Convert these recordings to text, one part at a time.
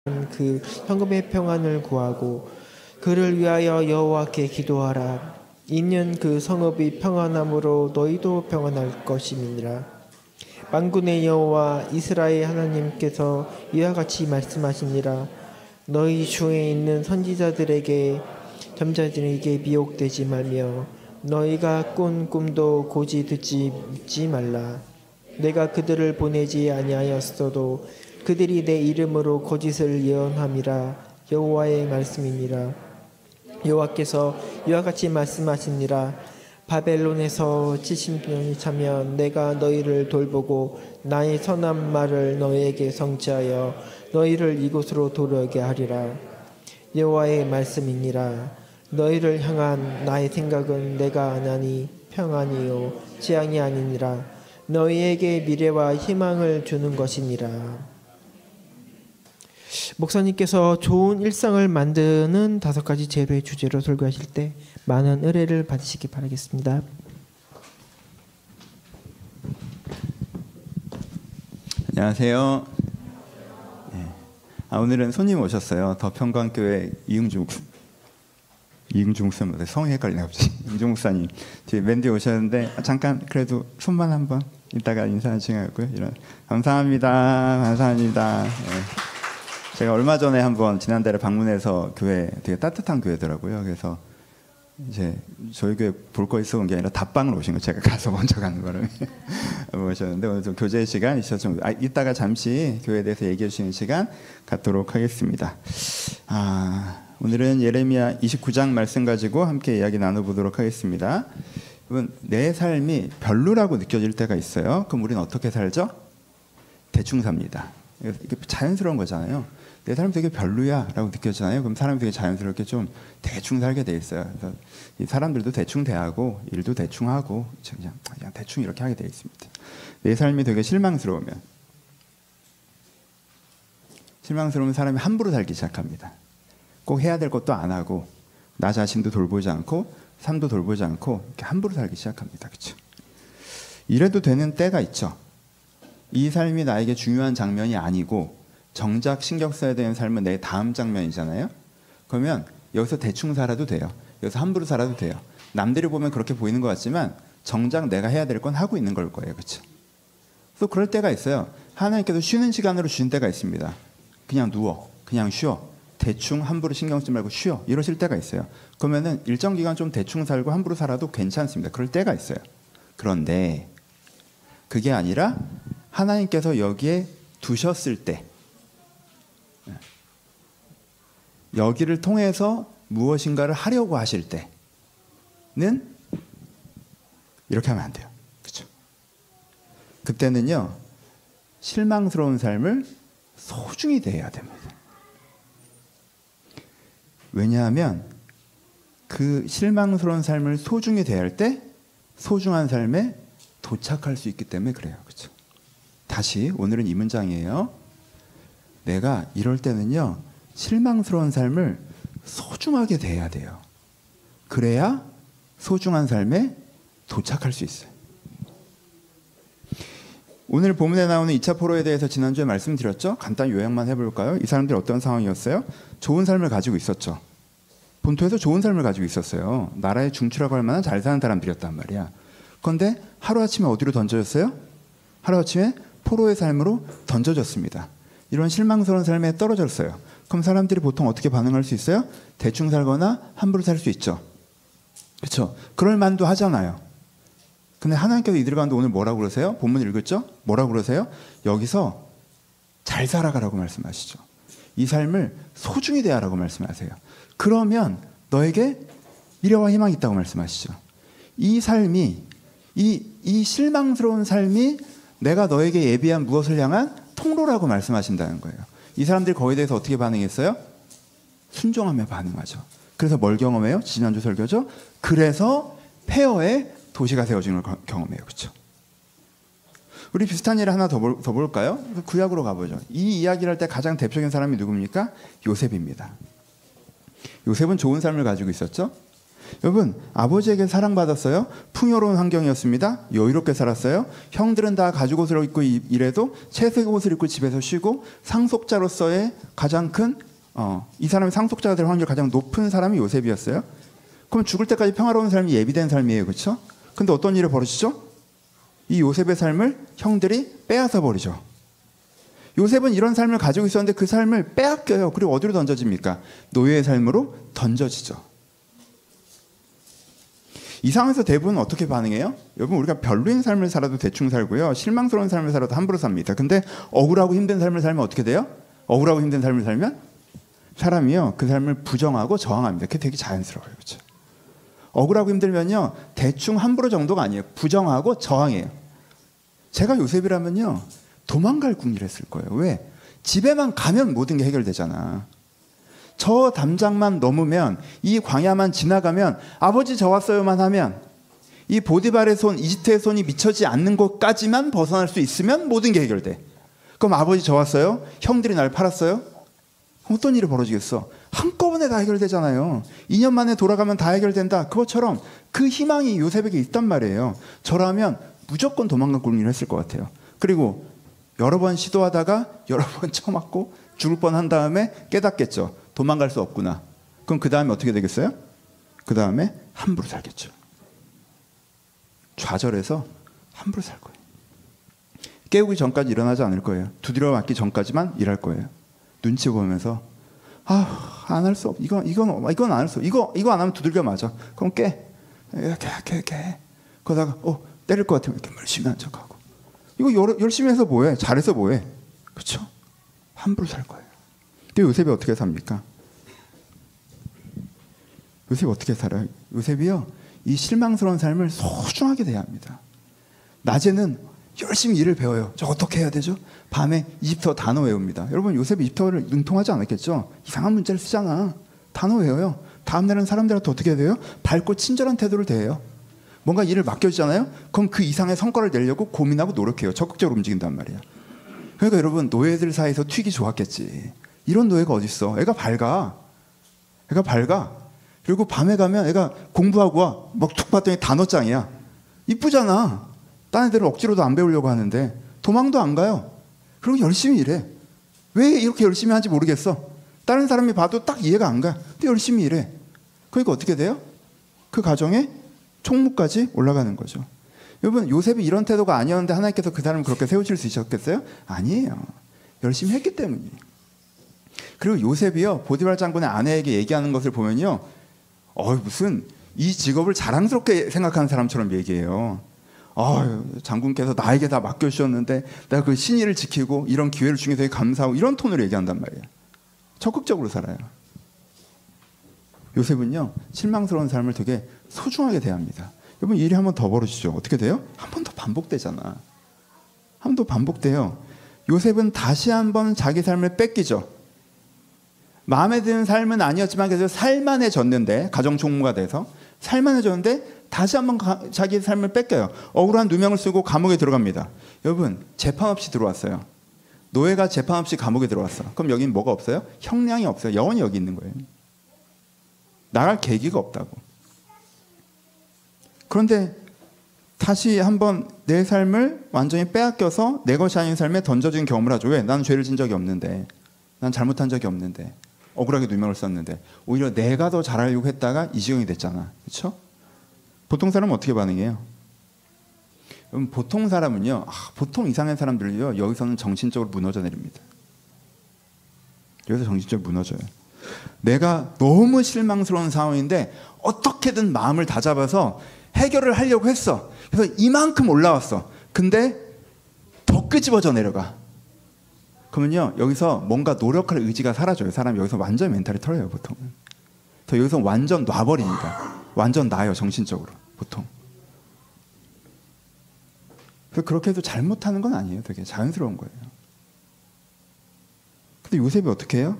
그 현금의 평안을 구하고 그를 위하여 여호와께 기도하라. 이는 그 성읍이 평안함으로 너희도 평안할 것임이니라. 만군의 여호와 이스라엘 하나님께서 이와 같이 말씀하시니라. 너희 중에 있는 선지자들에게 점자들에게 미혹되지 말며 너희가 꾼 꿈도 고지 듣지 말라. 내가 그들을 보내지 아니하였어도 그들이 내 이름으로 거짓을 예언함이라. 여호와의 말씀이니라. 여호와께서 이와 같이 말씀하시니라. 바벨론에서 70년이 차면 내가 너희를 돌보고 나의 선한 말을 너희에게 성취하여 너희를 이곳으로 돌아오게 하리라. 여호와의 말씀이니라. 너희를 향한 나의 생각은 내가 아나니 평안이요 재앙이 아니니라. 너희에게 미래와 희망을 주는 것이니라. 목사님께서 좋은 일상을 만드는 5가지 재료의 주제로 설교하실 때 많은 은혜를 받으시기 바라겠습니다. 안녕하세요. 네. 오늘은 손님 오셨어요. 더평강교회 이응주 목사님, 성이 헷갈리네 갑자기. 이응주 목사님 뒤에 맨 뒤에 오셨는데 잠깐 그래도 손만 한번 이따가 인사하시고요. 이런 감사합니다. 네. 제가 얼마 전에 한번 지난달에 방문해서 교회 되게 따뜻한 교회더라고요. 그래서 이제 저희 교회 볼 거 있어 온 게 아니라 답방을 오신 거 제가 가서 먼저 가는 거를 오셨는데 오늘 좀 교제 시간 있어서 좀 이따가 잠시 교회에 대해서 얘기해 주시는 시간 갖도록 하겠습니다. 오늘은 예레미야 29장 말씀 가지고 함께 이야기 나눠보도록 하겠습니다. 여러분, 내 삶이 별로라고 느껴질 때가 있어요. 그럼 우리는 어떻게 살죠? 대충 삽니다. 이게 자연스러운 거잖아요. 내 삶이 되게 별로야 라고 느껴지잖아요. 그럼 사람이 되게 자연스럽게 좀 대충 살게 돼 있어요. 그래서 이 사람들도 대충 대하고 일도 대충 하고 그냥 대충 이렇게 하게 돼 있습니다. 내 삶이 되게 실망스러우면 사람이 함부로 살기 시작합니다. 꼭 해야 될 것도 안 하고 나 자신도 돌보지 않고 삶도 돌보지 않고 이렇게 함부로 살기 시작합니다. 그렇죠? 이래도 되는 때가 있죠. 이 삶이 나에게 중요한 장면이 아니고 정작 신경 써야 되는 삶은 내 다음 장면이잖아요. 그러면 여기서 대충 살아도 돼요. 여기서 함부로 살아도 돼요. 남들이 보면 그렇게 보이는 것 같지만 정작 내가 해야 될 건 하고 있는 걸 거예요. 그렇죠? 또 그럴 때가 있어요. 하나님께서 쉬는 시간으로 주신 때가 있습니다. 그냥 누워, 그냥 쉬어. 대충 함부로 신경 쓰지 말고 쉬어. 이러실 때가 있어요. 그러면은 일정 기간 좀 대충 살고 함부로 살아도 괜찮습니다. 그럴 때가 있어요. 그런데 그게 아니라 하나님께서 여기에 두셨을 때 여기를 통해서 무엇인가를 하려고 하실 때는 이렇게 하면 안 돼요. 그렇죠? 그때는요. 실망스러운 삶을 소중히 대해야 됩니다. 왜냐하면 그 실망스러운 삶을 소중히 대할 때 소중한 삶에 도착할 수 있기 때문에 그래요. 그렇죠? 다시 오늘은 이 문장이에요. 내가 이럴 때는요. 실망스러운 삶을 소중하게 대해야 돼요. 그래야 소중한 삶에 도착할 수 있어요. 오늘 본문에 나오는 2차 포로에 대해서 지난주에 말씀드렸죠. 간단히 요약만 해볼까요? 이 사람들이 어떤 상황이었어요? 좋은 삶을 가지고 있었죠. 본토에서 좋은 삶을 가지고 있었어요. 나라의 중추라고 할 만한 잘 사는 사람들이었단 말이야. 그런데 하루아침에 어디로 던져졌어요? 하루아침에 포로의 삶으로 던져졌습니다. 이런 실망스러운 삶에 떨어졌어요. 그럼 사람들이 보통 어떻게 반응할 수 있어요? 대충 살거나 함부로 살 수 있죠. 그렇죠? 그럴 만도 하잖아요. 근데 하나님께서 이들 가운데 오늘 뭐라고 그러세요? 본문 읽었죠? 뭐라고 그러세요? 여기서 잘 살아가라고 말씀하시죠. 이 삶을 소중히 대하라고 말씀하세요. 그러면 너에게 미래와 희망이 있다고 말씀하시죠. 이 삶이 이 실망스러운 삶이 내가 너에게 예비한 무엇을 향한 통로라고 말씀하신다는 거예요. 이 사람들이 거기에 대해서 어떻게 반응했어요? 순종하며 반응하죠. 그래서 뭘 경험해요? 지난주 설교죠. 그래서 폐허의 도시가 세워지는 걸 경험해요. 그렇죠? 우리 비슷한 예를 하나 더 볼까요? 구약으로 가보죠. 이 이야기를 할 때 가장 대표적인 사람이 누굽니까? 요셉입니다. 요셉은 좋은 삶을 가지고 있었죠. 여러분, 아버지에게 사랑받았어요. 풍요로운 환경이었습니다. 여유롭게 살았어요. 형들은 다 가죽 옷을 입고 일해도 채색 옷을 입고 집에서 쉬고 상속자로서의 가장 큰 이 사람이 상속자가 될 확률이 가장 높은 사람이 요셉이었어요. 그럼 죽을 때까지 평화로운 삶이 예비된 삶이에요. 그렇죠? 근데 어떤 일이 벌어지죠? 이 요셉의 삶을 형들이 빼앗아 버리죠. 요셉은 이런 삶을 가지고 있었는데 그 삶을 빼앗겨요. 그리고 어디로 던져집니까? 노예의 삶으로 던져지죠. 이 상황에서 대부분 어떻게 반응해요? 여러분, 우리가 별로인 삶을 살아도 대충 살고요. 실망스러운 삶을 살아도 함부로 삽니다. 근데 억울하고 힘든 삶을 살면 어떻게 돼요? 억울하고 힘든 삶을 살면 사람이요, 그 삶을 부정하고 저항합니다. 그게 되게 자연스러워요. 그렇죠? 억울하고 힘들면요, 대충 함부로 정도가 아니에요. 부정하고 저항해요. 제가 요셉이라면요, 도망갈 궁리를 했을 거예요. 왜? 집에만 가면 모든 게 해결되잖아. 저 담장만 넘으면, 이 광야만 지나가면, 아버지 저 왔어요만 하면, 이 보디발의 손, 이집트의 손이 미쳐지 않는 곳까지만 벗어날 수 있으면 모든 게 해결돼. 그럼 아버지 저 왔어요? 형들이 날 팔았어요? 어떤 일이 벌어지겠어? 한꺼번에 다 해결되잖아요. 2년 만에 돌아가면 다 해결된다. 그것처럼 그 희망이 요셉에게 있단 말이에요. 저라면 무조건 도망갈 궁리를 했을 것 같아요. 그리고 여러 번 시도하다가 여러 번 쳐맞고 죽을 뻔한 다음에 깨닫겠죠. 도망갈 수 없구나. 그럼 그 다음에 어떻게 되겠어요? 그 다음에 함부로 살겠죠. 좌절해서 함부로 살 거예요. 깨우기 전까지 일어나지 않을 거예요. 두드려 맞기 전까지만 일할 거예요. 눈치 보면서 안 할 수 없. 이건 안 할 수. 이거 안 하면 두들겨 맞아. 그럼 깨. 그러다가 때릴 것 같으면 이렇게 열심히 한 척하고. 이거 열심히 해서 뭐해? 잘해서 뭐해? 그렇죠? 함부로 살 거예요. 근데 요셉이 어떻게 삽니까? 요셉이 어떻게 살아요? 요셉이요, 이 실망스러운 삶을 소중하게 대해야 합니다. 낮에는 열심히 일을 배워요. 저 어떻게 해야 되죠? 밤에 이집트어 단어 외웁니다. 여러분, 요셉이 이집트어를 능통하지 않았겠죠? 이상한 문자를 쓰잖아. 단어 외워요. 다음 날은 사람들한테 어떻게 해야 돼요? 밝고 친절한 태도를 대해요. 뭔가 일을 맡겨주잖아요? 그럼 그 이상의 성과를 내려고 고민하고 노력해요. 적극적으로 움직인단 말이야. 그러니까 여러분, 노예들 사이에서 튀기 좋았겠지. 이런 노예가 어딨어? 애가 밝아. 그리고 밤에 가면 애가 공부하고 와. 막 툭 봤더니 단어장이야. 이쁘잖아. 딴 애들은 억지로도 안 배우려고 하는데 도망도 안 가요. 그리고 열심히 일해. 왜 이렇게 열심히 하는지 모르겠어. 다른 사람이 봐도 딱 이해가 안 가. 근데 열심히 일해. 그러니까 어떻게 돼요? 그 가정에 총무까지 올라가는 거죠. 여러분, 요셉이 이런 태도가 아니었는데 하나님께서 그 사람을 그렇게 세우실 수 있었겠어요? 아니에요. 열심히 했기 때문이에요. 그리고 요셉이요, 보디발 장군의 아내에게 얘기하는 것을 보면요, 무슨 이 직업을 자랑스럽게 생각하는 사람처럼 얘기해요. 장군께서 나에게 다 맡겨주셨는데 내가 그 신의를 지키고 이런 기회를 주신 게 되게 감사하고, 이런 톤으로 얘기한단 말이에요. 적극적으로 살아요. 요셉은요, 실망스러운 삶을 되게 소중하게 대합니다. 여러분, 일이 한 번 더 벌어지죠. 어떻게 돼요? 한 번 더 반복되잖아. 한 번 더 반복돼요. 요셉은 다시 한 번 자기 삶을 뺏기죠. 마음에 드는 삶은 아니었지만 그래서 살만해졌는데, 가정총무가 돼서 살만해졌는데 다시 한번 자기 삶을 뺏겨요. 억울한 누명을 쓰고 감옥에 들어갑니다. 여러분, 재판 없이 들어왔어요. 노예가 재판 없이 감옥에 들어왔어. 그럼 여기는 뭐가 없어요? 형량이 없어요. 영원히 여기 있는 거예요. 나갈 계기가 없다고. 그런데 다시 한번 내 삶을 완전히 빼앗겨서 내 것이 아닌 삶에 던져진 경험을 하죠. 왜? 나는 죄를 진 적이 없는데, 난 잘못한 적이 없는데, 억울하게 누명을 썼는데, 오히려 내가 더 잘하려고 했다가 이 지경이 됐잖아. 그렇죠? 보통 사람은 어떻게 반응해요? 보통 사람은요, 보통 이상한 사람들은요, 여기서는 정신적으로 무너져 내립니다. 여기서 정신적으로 무너져요. 내가 너무 실망스러운 상황인데 어떻게든 마음을 다잡아서 해결을 하려고 했어. 그래서 이만큼 올라왔어. 근데 더 끄집어져 내려가. 그러면요, 여기서 뭔가 노력할 의지가 사라져요. 사람이 여기서 완전 멘탈이 털어요, 보통. 더 여기서 완전 놔버립니다. 완전 나요, 정신적으로, 보통. 그래서 그렇게 해도 잘못하는 건 아니에요. 되게 자연스러운 거예요. 근데 요셉이 어떻게 해요?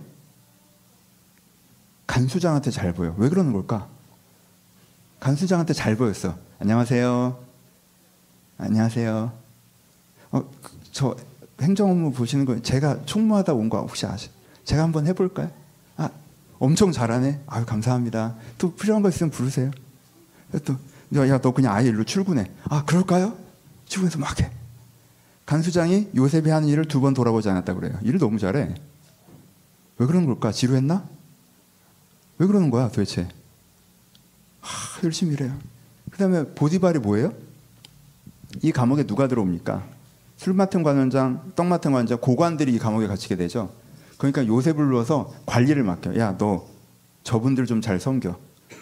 간수장한테 잘 보여. 왜 그러는 걸까? 간수장한테 잘 보였어. 안녕하세요. 안녕하세요. 저 행정 업무 보시는 거 제가 총무하다 온 거 혹시 아세요? 제가 한번 해볼까요? 엄청 잘하네. 아유 감사합니다. 또 필요한 거 있으면 부르세요. 또 야 너 그냥 아예 일로 출근해. 아 그럴까요? 출근해서 막 해. 간수장이 요셉이 하는 일을 2번 돌아보지 않았다고 그래요. 일을 너무 잘해. 왜 그런 걸까? 지루했나? 왜 그러는 거야 도대체? 열심히 일해요. 그 다음에 보디발이 뭐예요? 이 감옥에 누가 들어옵니까? 술 맡은 관원장, 떡 맡은 관원장, 고관들이 이 감옥에 갇히게 되죠. 그러니까 요셉을 불러서 관리를 맡겨. 야, 너 저분들 좀 잘 섬겨.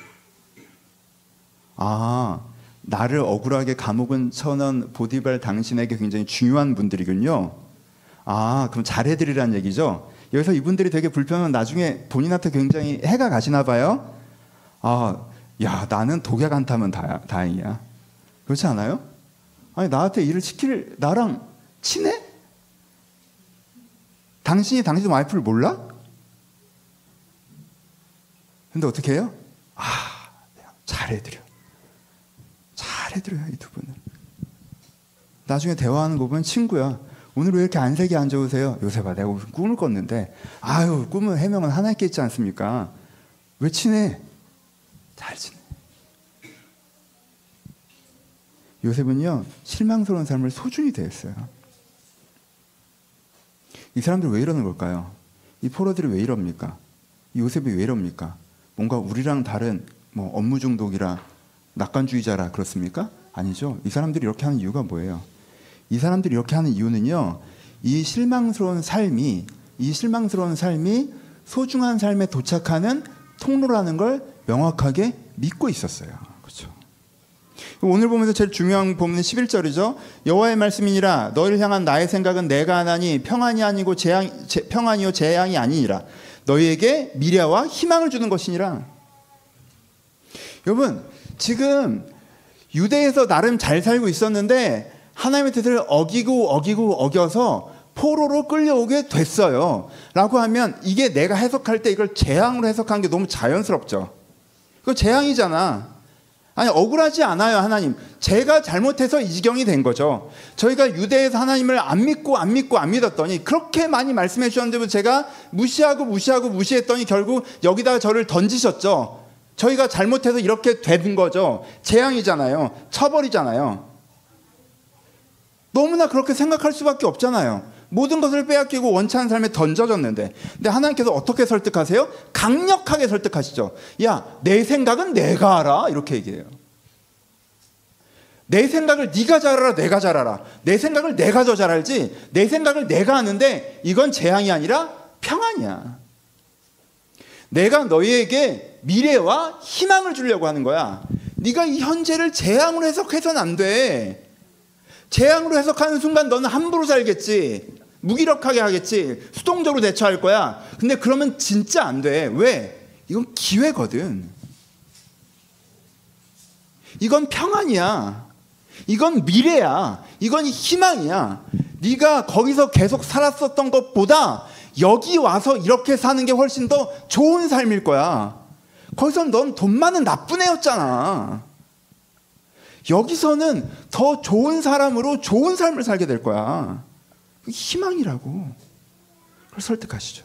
아, 나를 억울하게 감옥은 쳐넣은 보디발 당신에게 굉장히 중요한 분들이군요. 아, 그럼 잘해드리라는 얘기죠. 여기서 이분들이 되게 불편하면 나중에 본인한테 굉장히 해가 가시나 봐요. 아, 야, 나는 독약 안 타면 다행이야. 그렇지 않아요? 아니, 나한테 일을 시킬 나랑 친해? 당신이 당신 와이프를 몰라? 근데 어떻게 해요? 아, 잘해드려요, 이 2분을. 나중에 대화하는 거 보면 친구야. 오늘 왜 이렇게 안색이 안 좋으세요? 요셉아, 내가 무슨 꿈을 꿨는데. 아유, 꿈은 해명은 하나님께 있지 않습니까? 왜 친해? 잘 지내. 요셉은요, 실망스러운 삶을 소중히 대했어요. 이 사람들 왜 이러는 걸까요? 이 포로들이 왜 이럽니까? 이 요셉이 왜 이럽니까? 뭔가 우리랑 다른 뭐 업무 중독이라 낙관주의자라 그렇습니까? 아니죠. 이 사람들이 이렇게 하는 이유가 뭐예요? 이 사람들이 이렇게 하는 이유는요, 이 실망스러운 삶이 소중한 삶에 도착하는 통로라는 걸 명확하게 믿고 있었어요. 그렇죠. 오늘 보면서 제일 중요한 본문은 11절이죠. 여호와의 말씀이니라 너희를 향한 나의 생각은 내가 하나니 평안이 아니고 평안이요 재앙이 아니니라. 너희에게 미래와 희망을 주는 것이니라. 여러분, 지금 유대에서 나름 잘 살고 있었는데 하나님의 뜻을 어겨서 포로로 끌려오게 됐어요. 라고 하면 이게 내가 해석할 때 이걸 재앙으로 해석한 게 너무 자연스럽죠. 그거 재앙이잖아. 아니, 억울하지 않아요. 하나님, 제가 잘못해서 이 지경이 된 거죠. 저희가 유대에서 하나님을 안 믿었더니 그렇게 많이 말씀해 주셨는데도 제가 무시했더니 결국 여기다가 저를 던지셨죠. 저희가 잘못해서 이렇게 된 거죠. 재앙이잖아요. 처벌이잖아요. 너무나 그렇게 생각할 수밖에 없잖아요. 모든 것을 빼앗기고 원치 않은 삶에 던져졌는데. 근데 하나님께서 어떻게 설득하세요? 강력하게 설득하시죠. 야, 내 생각은 내가 알아. 이렇게 얘기해요. 내 생각을 네가 잘 알아, 내가 잘 알아. 내 생각을 내가 더 잘 알지. 내 생각을 내가 아는데 이건 재앙이 아니라 평안이야. 내가 너희에게 미래와 희망을 주려고 하는 거야. 네가 이 현재를 재앙으로 해석해서는 안 돼. 재앙으로 해석하는 순간 너는 함부로 살겠지. 무기력하게 하겠지. 수동적으로 대처할 거야. 근데 그러면 진짜 안 돼. 왜? 이건 기회거든. 이건 평안이야. 이건 미래야. 이건 희망이야. 네가 거기서 계속 살았었던 것보다 여기 와서 이렇게 사는 게 훨씬 더 좋은 삶일 거야. 거기서 넌 돈 많은 나쁜 애였잖아. 여기서는 더 좋은 사람으로 좋은 삶을 살게 될 거야. 희망이라고. 그걸 설득하시죠.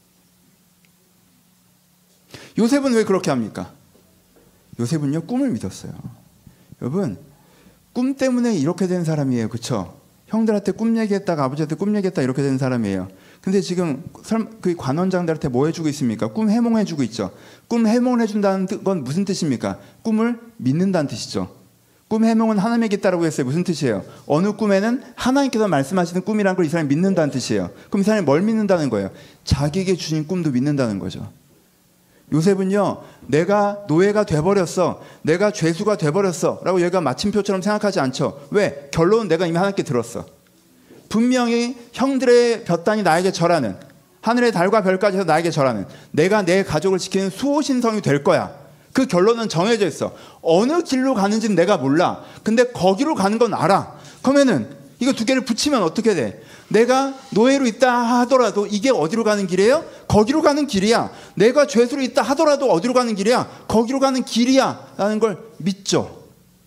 요셉은 왜 그렇게 합니까? 요셉은요, 꿈을 믿었어요. 여러분, 꿈 때문에 이렇게 된 사람이에요. 그렇죠? 형들한테 꿈 얘기했다가 아버지한테 꿈 얘기했다 이렇게 된 사람이에요. 근데 지금 그 관원장들한테 뭐 해주고 있습니까? 꿈 해몽해주고 있죠. 꿈 해몽을 해준다는 건 무슨 뜻입니까? 꿈을 믿는다는 뜻이죠. 꿈 해몽은 하나님에게 있다라고 했어요. 무슨 뜻이에요? 어느 꿈에는 하나님께서 말씀하시는 꿈이란 걸 이 사람이 믿는다는 뜻이에요. 그럼 이 사람이 뭘 믿는다는 거예요? 자기에게 주신 꿈도 믿는다는 거죠. 요셉은요, 내가 노예가 돼버렸어, 내가 죄수가 돼버렸어 라고 얘가 마침표처럼 생각하지 않죠. 왜? 결론은 내가 이미 하나님께 들었어. 분명히 형들의 볕단이 나에게 절하는, 하늘의 달과 별까지 해서 나에게 절하는, 내가 내 가족을 지키는 수호신성이 될 거야. 그 결론은 정해져 있어. 어느 길로 가는지는 내가 몰라. 근데 거기로 가는 건 알아. 그러면은 이거 두 개를 붙이면 어떻게 돼? 내가 노예로 있다 하더라도 이게 어디로 가는 길이에요? 거기로 가는 길이야. 내가 죄수로 있다 하더라도 어디로 가는 길이야? 거기로 가는 길이야 라는 걸 믿죠.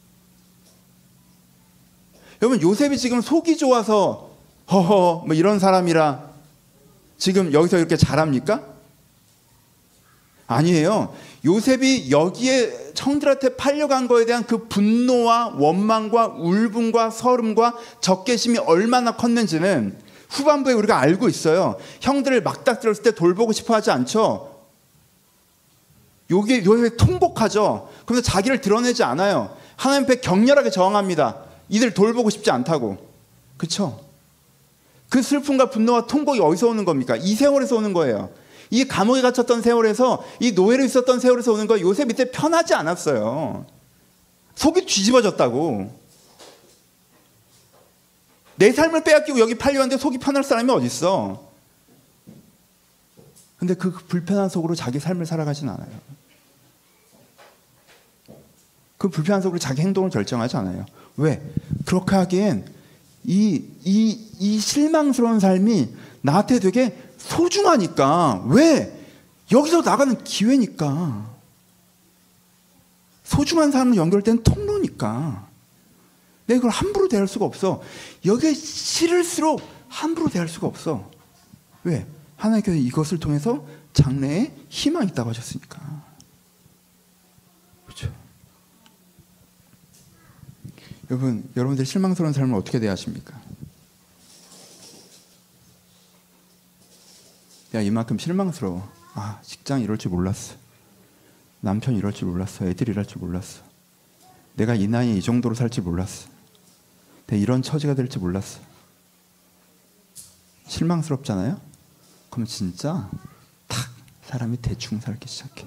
여러분, 요셉이 지금 속이 좋아서 뭐 이런 사람이라 지금 여기서 이렇게 잘합니까? 아니에요. 요셉이 여기에 형들한테 팔려간 거에 대한 그 분노와 원망과 울분과 서름과 적개심이 얼마나 컸는지는 후반부에 우리가 알고 있어요. 형들을 막닥 들었을 때 돌보고 싶어 하지 않죠. 요셉이 통곡하죠. 그런데 자기를 드러내지 않아요. 하나님 앞에 격렬하게 저항합니다. 이들 돌보고 싶지 않다고. 그렇죠? 그 슬픔과 분노와 통곡이 어디서 오는 겁니까? 이 세월에서 오는 거예요. 이 감옥에 갇혔던 세월에서, 이 노예로 있었던 세월에서 오는 거예요. 요셉 이때 편하지 않았어요. 속이 뒤집어졌다고. 내 삶을 빼앗기고 여기 팔려왔는데 속이 편할 사람이 어딨어. 근데 그 불편한 속으로 자기 삶을 살아가진 않아요. 그 불편한 속으로 자기 행동을 결정하지 않아요. 왜? 그렇게 하기엔 이 실망스러운 삶이 나한테 되게 소중하니까. 왜? 여기서 나가는 기회니까. 소중한 사람을 연결된 통로니까. 내가 그걸 함부로 대할 수가 없어. 여기에 싫을수록 함부로 대할 수가 없어. 왜? 하나님께서 이것을 통해서 장래에 희망이 있다고 하셨으니까. 그렇죠? 여러분들 실망스러운 삶을 어떻게 대하십니까? 야, 이만큼 실망스러워. 아, 직장 이럴 줄 몰랐어. 남편 이럴 줄 몰랐어. 애들 이럴 줄 몰랐어. 내가 이 나이에 이 정도로 살지 몰랐어. 내가 이런 처지가 될지 몰랐어. 실망스럽잖아요? 그럼 진짜 탁 사람이 대충 살기 시작해.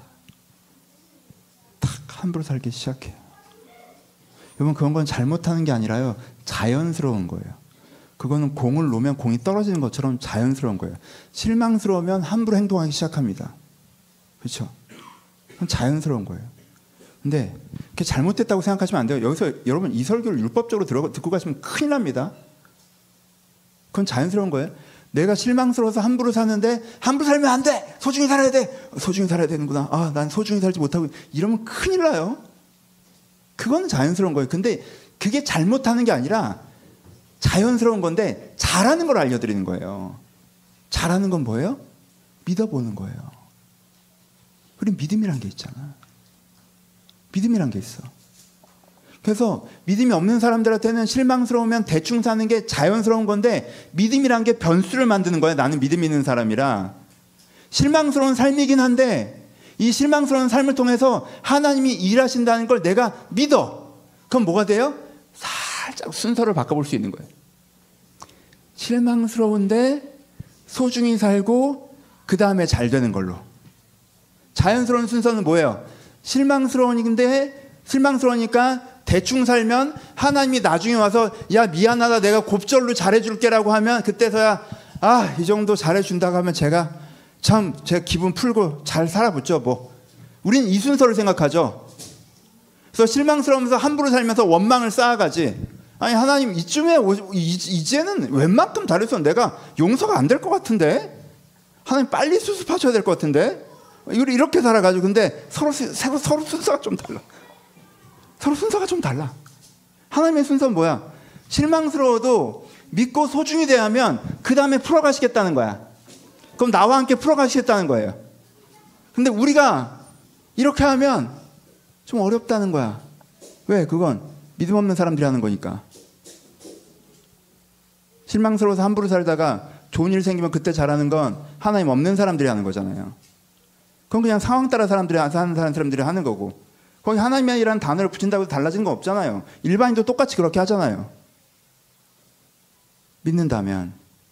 탁 함부로 살기 시작해. 여러분, 그런 건 잘못하는 게 아니라요, 자연스러운 거예요. 그거는 공을 놓으면 공이 떨어지는 것처럼 자연스러운 거예요. 실망스러우면 함부로 행동하기 시작합니다. 그렇죠? 그건 자연스러운 거예요. 근데 그게 잘못됐다고 생각하시면 안 돼요. 여기서 여러분 이 설교를 율법적으로 듣고 가시면 큰일 납니다. 그건 자연스러운 거예요. 내가 실망스러워서 함부로 사는데 함부로 살면 안 돼! 소중히 살아야 돼! 소중히 살아야 되는구나. 아, 난 소중히 살지 못하고. 이러면 큰일 나요. 그건 자연스러운 거예요. 근데 그게 잘못하는 게 아니라 자연스러운 건데 잘하는 걸 알려드리는 거예요. 잘하는 건 뭐예요? 믿어보는 거예요. 우리 믿음이란 게 있잖아. 믿음이란 게 있어. 그래서 믿음이 없는 사람들한테는 실망스러우면 대충 사는 게 자연스러운 건데, 믿음이란 게 변수를 만드는 거예요. 나는 믿음 있는 사람이라. 실망스러운 삶이긴 한데 이 실망스러운 삶을 통해서 하나님이 일하신다는 걸 내가 믿어. 그럼 뭐가 돼요? 살짝 순서를 바꿔볼 수 있는 거예요. 실망스러운데 소중히 살고 그 다음에 잘 되는 걸로. 자연스러운 순서는 뭐예요? 실망스러우니까 대충 살면 하나님이 나중에 와서 야, 미안하다, 내가 곱절로 잘해줄게라고 하면 그때서야 아, 이 정도 잘해준다고 하면 제가 기분 풀고 잘 살아보죠. 뭐 우린 이 순서를 생각하죠. 그래서 실망스러우면서 함부로 살면서 원망을 쌓아가지. 아니, 하나님 이제는 웬만큼 잘해서 내가 용서가 안 될 것 같은데, 하나님 빨리 수습하셔야 될 것 같은데, 이렇게 살아가지고. 근데 서로 순서가 좀 달라. 서로 순서가 좀 달라. 하나님의 순서는 뭐야? 실망스러워도 믿고 소중히 대하면 그 다음에 풀어가시겠다는 거야. 그럼 나와 함께 풀어가시겠다는 거예요. 근데 우리가 이렇게 하면 좀 어렵다는 거야. 왜? 그건 믿음 없는 사람들이 하는 거니까. 실망스러워서 함부로 살다가 좋은 일 생기면 그때 잘하는 건 하나님 없는 사람들이 하는 거잖아요. 그건 그냥 상황 따라 사는 사람들이 하는 거고, 거기 하나님이라는 단어를 붙인다고 해서 달라지는 거 없잖아요. 일반인도 똑같이 그렇게 하잖아요. 믿는다면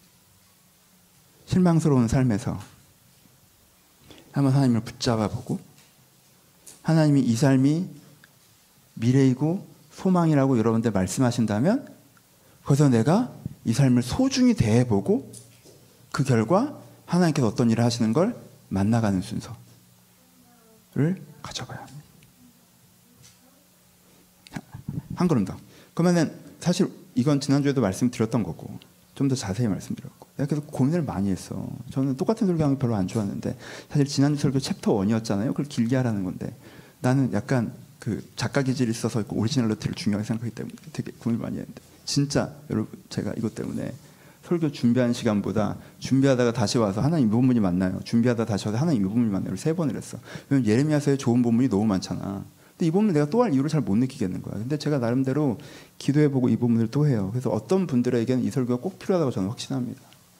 실망스러운 삶에서 한번 하나님을 붙잡아 보고, 하나님이 이 삶이 미래이고 소망이라고 여러분들 말씀하신다면 거기서 내가 이 삶을 소중히 대해보고 그 결과 하나님께서 어떤 일을 하시는 걸 만나가는 순서를 가져가야 합니다. 한 걸음 더. 그러면은 사실 이건 지난주에도 말씀드렸던 거고 좀 더 자세히 말씀드렸고, 내가 계속 고민을 많이 했어. 저는 똑같은 설교하는 거 별로 안 좋아하는데, 사실 지난주 설교 챕터 1이었잖아요. 그걸 길게 하라는 건데, 나는 약간 그 작가 기질이 있어서 오리지널리티를 중요하게 생각하기 때문에 되게 고민을 많이 했는데, 진짜 여러분 제가 이것 때문에 설교 준비하는 시간보다 준비하다가 다시 와서 하나님 이 본문이 맞나요? 준비하다가 다시 와서 하나님 이 본문이 맞나요? 3번을 했어. 왜냐면 예레미야서에 좋은 본문이 너무 많잖아. 근데 이 본문 내가 또 할 이유를 잘 못 느끼겠는 거야. 근데 제가 나름대로 기도해보고 이 본문을 또 해요. 그래서 어떤 분들에게는 이 설교가 꼭 필요하다고 저는 확신합니다.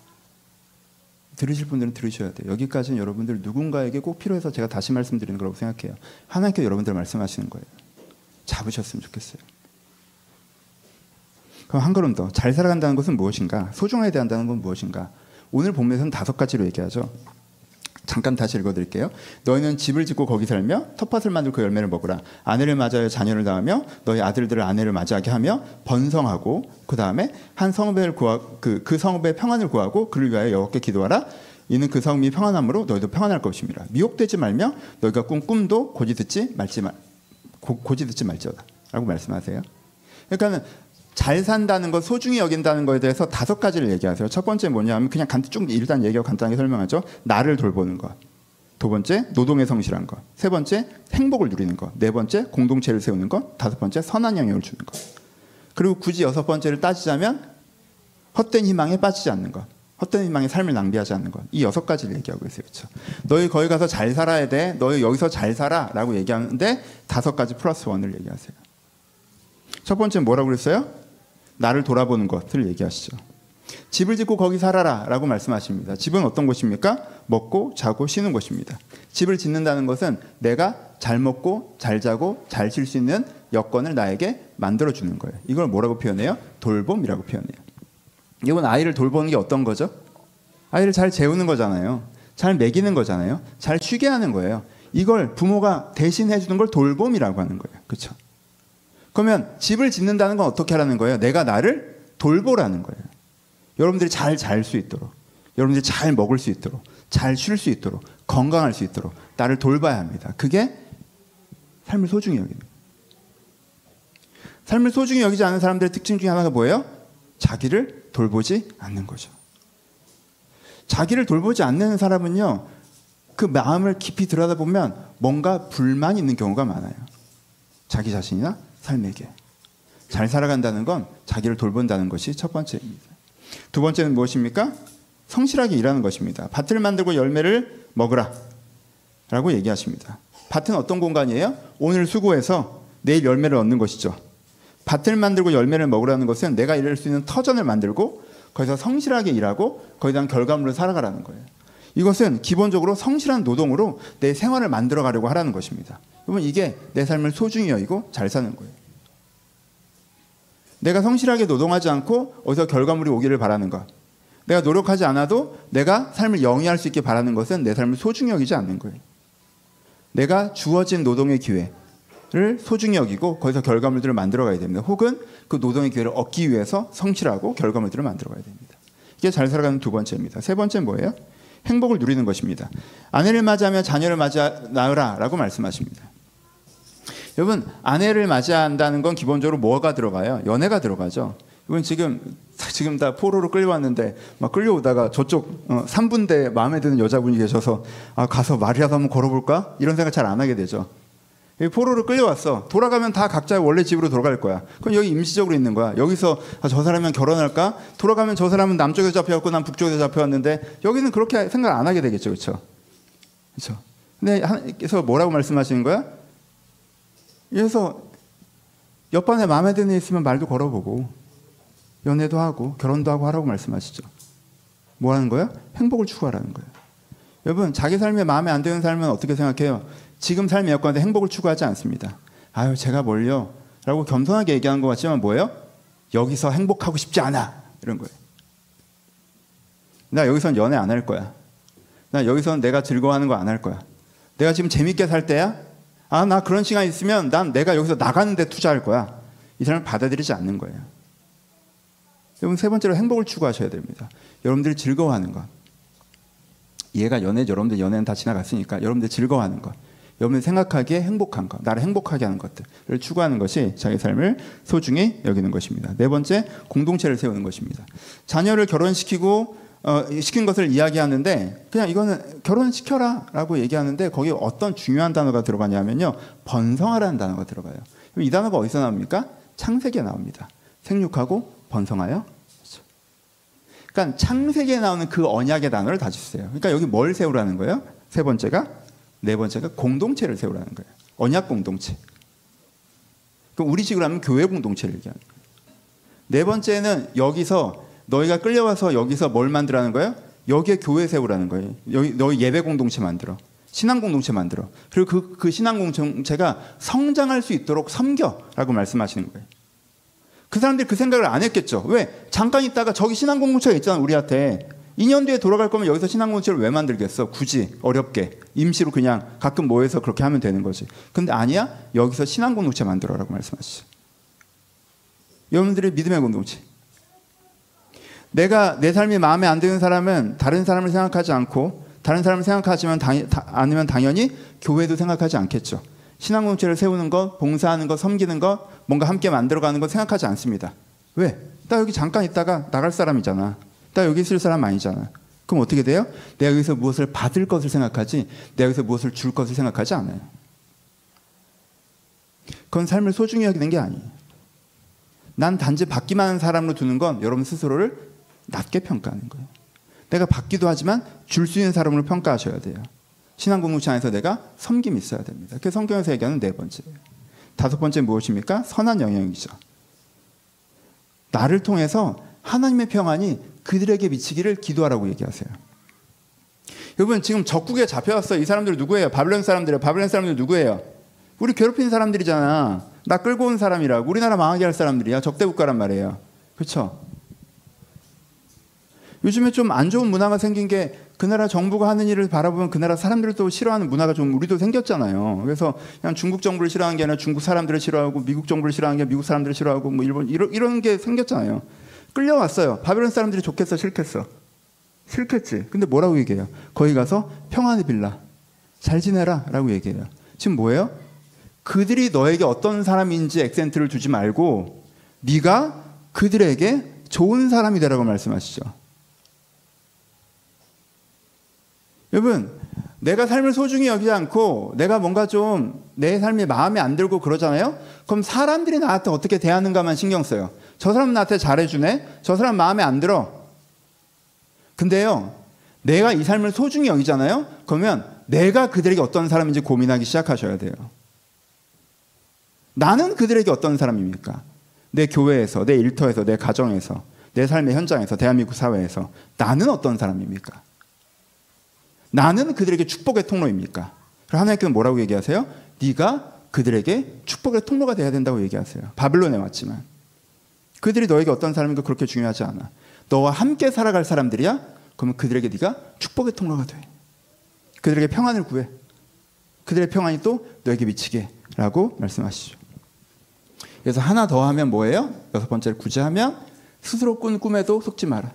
들으실 분들은 들으셔야 돼요. 여기까지는 여러분들 누군가에게 꼭 필요해서 제가 다시 말씀드리는 거라고 생각해요. 하나님께 여러분들 말씀하시는 거예요. 잡으셨으면 좋겠어요. 그럼 한 걸음 더. 잘 살아간다는 것은 무엇인가? 소중해야 한다는 건 무엇인가? 오늘 본문에서는 5가지로 얘기하죠. 잠깐 다시 읽어드릴게요. 너희는 집을 짓고 거기 살며 텃밭을 만들고 그 열매를 먹으라. 아내를 맞이하여 자녀를 낳으며 너희 아들들을 아내를 맞이하게 하며 번성하고 그 다음에 한 성읍을 그 성읍의 평안을 구하고 그를 위하여 여호와께 기도하라. 이는 그 성읍이 평안함으로 너희도 평안할 것입니다. 미혹되지 말며 너희가 꾼 꿈도 고지 듣지 말지어다 라고 말씀하세요. 그러니까는 잘 산다는 것, 소중히 여긴다는 것에 대해서 5가지를 얘기하세요. 첫 번째 뭐냐면 그냥 쭉 일단 얘기하고 간단하게 설명하죠. 나를 돌보는 것. 2번째 노동에 성실한 것. 3번째 행복을 누리는 것. 4번째 공동체를 세우는 것. 5번째 선한 영향을 주는 것. 그리고 굳이 6번째를 따지자면 헛된 희망에 빠지지 않는 것. 헛된 희망의 삶을 낭비하지 않는 것. 이 6가지를 얘기하고 있어요. 그렇죠? 너희 거기 가서 잘 살아야 돼. 너희 여기서 잘 살아 라고 얘기하는데 5가지 플러스 1을 얘기하세요. 첫 번째는 뭐라고 그랬어요? 나를 돌아보는 것을 얘기하시죠. 집을 짓고 거기 살아라 라고 말씀하십니다. 집은 어떤 곳입니까? 먹고 자고 쉬는 곳입니다. 집을 짓는다는 것은 내가 잘 먹고 잘 자고 잘 쉴 수 있는 여건을 나에게 만들어주는 거예요. 이걸 뭐라고 표현해요? 돌봄이라고 표현해요. 이건 아이를 돌보는 게 어떤 거죠? 아이를 잘 재우는 거잖아요. 잘 먹이는 거잖아요. 잘 쉬게 하는 거예요. 이걸 부모가 대신 해주는 걸 돌봄이라고 하는 거예요. 그렇죠? 그러면 집을 짓는다는 건 어떻게 하라는 거예요? 내가 나를 돌보라는 거예요. 여러분들이 잘 잘 수 있도록, 여러분들이 잘 먹을 수 있도록, 잘 쉴 수 있도록, 건강할 수 있도록 나를 돌봐야 합니다. 그게 삶을 소중히 여기는 거예요. 삶을 소중히 여기지 않는 사람들의 특징 중에 하나가 뭐예요? 자기를 돌보지 않는 거죠. 자기를 돌보지 않는 사람은요, 그 마음을 깊이 들여다보면 뭔가 불만이 있는 경우가 많아요. 자기 자신이나 삶에게. 잘 살아간다는 건 자기를 돌본다는 것이 첫 번째입니다. 2번째는 무엇입니까? 성실하게 일하는 것입니다. 밭을 만들고 열매를 먹으라 라고 얘기하십니다. 밭은 어떤 공간이에요? 오늘 수고해서 내일 열매를 얻는 것이죠. 밭을 만들고 열매를 먹으라는 것은 내가 일할 수 있는 터전을 만들고 거기서 성실하게 일하고 거기에 대한 결과물을 살아가라는 거예요. 이것은 기본적으로 성실한 노동으로 내 생활을 만들어 가려고 하라는 것입니다. 여러분, 이게 내 삶을 소중히 여기고 잘 사는 거예요. 내가 성실하게 노동하지 않고 어디서 결과물이 오기를 바라는 것, 내가 노력하지 않아도 내가 삶을 영위할 수 있게 바라는 것은 내 삶을 소중히 여기지 않는 거예요. 내가 주어진 노동의 기회를 소중히 여기고 거기서 결과물들을 만들어 가야 됩니다. 혹은 그 노동의 기회를 얻기 위해서 성실하고 결과물들을 만들어 가야 됩니다. 이게 잘 살아가는 2번째입니다. 3번째는 뭐예요? 행복을 누리는 것입니다. 아내를 맞이하며 자녀를 낳으라 라고 말씀하십니다. 여러분, 아내를 맞이한다는 건 기본적으로 뭐가 들어가요? 연애가 들어가죠. 이건 지금 다 포로로 끌려왔는데 막 끌려오다가 저쪽 3분대 마음에 드는 여자분이 계셔서 가서 말이라도 한번 걸어볼까? 이런 생각 잘 안 하게 되죠. 포로로 끌려왔어. 돌아가면 다 각자 원래 집으로 돌아갈 거야. 그럼 여기 임시적으로 있는 거야. 여기서 저 사람이랑 결혼할까? 돌아가면 저 사람은 남쪽에서 잡혀왔고 난 북쪽에서 잡혀왔는데 여기는 그렇게 생각 안 하게 되겠죠. 그렇죠? 그렇죠? 근데 하나님께서 뭐라고 말씀하시는 거야? 그래서 옆반에 마음에 드는 애 있으면 말도 걸어보고 연애도 하고 결혼도 하고 하라고 말씀하시죠. 뭐 하는 거야? 행복을 추구하라는 거예요. 여러분, 자기 삶에 마음에 안 드는 삶은 어떻게 생각해요? 지금 삶의 여건에 행복을 추구하지 않습니다. 아유, 제가 뭘요? 라고 겸손하게 얘기하는 것 같지만 뭐예요? 여기서 행복하고 싶지 않아. 이런 거예요. 나 여기서는 연애 안 할 거야. 나 여기서는 내가 즐거워하는 거 안 할 거야. 내가 지금 재밌게 살 때야? 나 그런 시간 있으면 난 내가 여기서 나가는 데 투자할 거야. 이 사람을 받아들이지 않는 거예요. 여러분, 3번째로 행복을 추구하셔야 됩니다. 여러분들이 즐거워하는 것. 얘가 여러분들 연애는 다 지나갔으니까 여러분들 즐거워하는 것, 여러분들 생각하기에 행복한 것, 나를 행복하게 하는 것들을 추구하는 것이 자기 삶을 소중히 여기는 것입니다. 4번째, 공동체를 세우는 것입니다. 자녀를 결혼시키고 시킨 것을 이야기하는데 그냥 이거는 결혼시켜라 라고 얘기하는데 거기에 어떤 중요한 단어가 들어가냐면요, 번성하라는 단어가 들어가요. 이 단어가 어디서 나옵니까? 창세기에 나옵니다. 생육하고 번성하여. 그러니까 창세기에 나오는 그 언약의 단어를 다시 쓰세요. 그러니까 여기 뭘 세우라는 거예요? 세 번째가, 네 번째가 공동체를 세우라는 거예요. 언약 공동체. 그럼 우리 식으로 하면 교회 공동체를 얘기하는 거예요. 네 번째는 여기서 너희가 끌려와서 여기서 뭘 만들라는 거예요? 여기에 교회 세우라는 거예요. 너희 예배 공동체 만들어. 신앙 공동체 만들어. 그리고 그 신앙 공동체가 성장할 수 있도록 섬겨라고 말씀하시는 거예요. 그 사람들이 그 생각을 안 했겠죠. 왜? 잠깐 있다가 저기 신앙 공동체가 있잖아, 우리한테. 2년 뒤에 돌아갈 거면 여기서 신앙 공동체를 왜 만들겠어? 굳이 어렵게 임시로 그냥 가끔 모여서 그렇게 하면 되는 거지. 근데 아니야, 여기서 신앙 공동체 만들어라고 말씀하시죠. 여러분들의 믿음의 공동체. 내가 내 삶이 마음에 안 드는 사람은 다른 사람을 생각하지 않고, 다른 사람을 생각하지만 않으면 당연히 교회도 생각하지 않겠죠. 신앙 공동체를 세우는 것, 봉사하는 것, 섬기는 것, 뭔가 함께 만들어가는 것 생각하지 않습니다. 왜? 나 여기 잠깐 있다가 나갈 사람이잖아. 나 여기 있을 사람 아니잖아. 그럼 어떻게 돼요? 내가 여기서 무엇을 받을 것을 생각하지, 내가 여기서 무엇을 줄 것을 생각하지 않아요. 그건 삶을 소중히 여기는 게 아니에요. 난 단지 받기만 하는 사람으로 두는 건 여러분 스스로를 낮게 평가하는 거예요. 내가 받기도 하지만 줄 수 있는 사람으로 평가하셔야 돼요. 신앙 공동체 안에서 내가 섬김이 있어야 됩니다. 그게 성경에서 얘기하는 네 번째예요. 다섯 번째 무엇입니까? 선한 영향이죠. 나를 통해서 하나님의 평안이 그들에게 미치기를 기도하라고 얘기하세요. 여러분 지금 적국에 잡혀왔어요. 이 사람들 누구예요? 바벨론 사람들이에요. 바벨론 사람들 누구예요? 우리 괴롭히는 사람들이잖아. 나 끌고 온 사람이라고. 우리나라 망하게 할 사람들이야. 적대국가란 말이에요. 그렇죠? 요즘에 좀 안 좋은 문화가 생긴 게 그 나라 정부가 하는 일을 바라보면 그 나라 사람들도 싫어하는 문화가 좀 우리도 생겼잖아요. 그래서 그냥 중국 정부를 싫어하는 게 아니라 중국 사람들을 싫어하고, 미국 정부를 싫어하는 게 미국 사람들을 싫어하고, 뭐 일본 이런 게 생겼잖아요. 끌려왔어요. 바벨론 사람들이 좋겠어, 싫겠어? 싫겠지. 근데 뭐라고 얘기해요? 거기 가서 평안을 빌라, 잘 지내라 라고 얘기해요. 지금 뭐예요? 그들이 너에게 어떤 사람인지 액센트를 두지 말고 네가 그들에게 좋은 사람이 되라고 말씀하시죠. 여러분, 내가 삶을 소중히 여기지 않고 내가 뭔가 좀 내 삶이 마음에 안 들고 그러잖아요. 그럼 사람들이 나한테 어떻게 대하는가만 신경 써요. 저 사람은 나한테 잘해주네, 저 사람 마음에 안 들어. 근데요, 내가 이 삶을 소중히 여기잖아요. 그러면 내가 그들에게 어떤 사람인지 고민하기 시작하셔야 돼요. 나는 그들에게 어떤 사람입니까? 내 교회에서, 내 일터에서, 내 가정에서, 내 삶의 현장에서, 대한민국 사회에서 나는 어떤 사람입니까? 나는 그들에게 축복의 통로입니까? 그럼 하나님께서는 뭐라고 얘기하세요? 네가 그들에게 축복의 통로가 돼야 된다고 얘기하세요. 바벨론에 왔지만 그들이 너에게 어떤 사람인가 그렇게 중요하지 않아. 너와 함께 살아갈 사람들이야? 그러면 그들에게 네가 축복의 통로가 돼. 그들에게 평안을 구해. 그들의 평안이 또 너에게 미치게 라고 말씀하시죠. 그래서 하나 더 하면 뭐예요? 여섯 번째를 구제하면 스스로 꾼 꿈에도 속지 마라.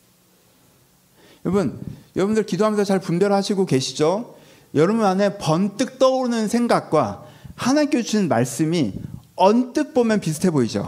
여러분들 기도하면서 잘 분별하시고 계시죠? 여러분 안에 번뜩 떠오르는 생각과 하나님께 주신 말씀이 언뜻 보면 비슷해 보이죠?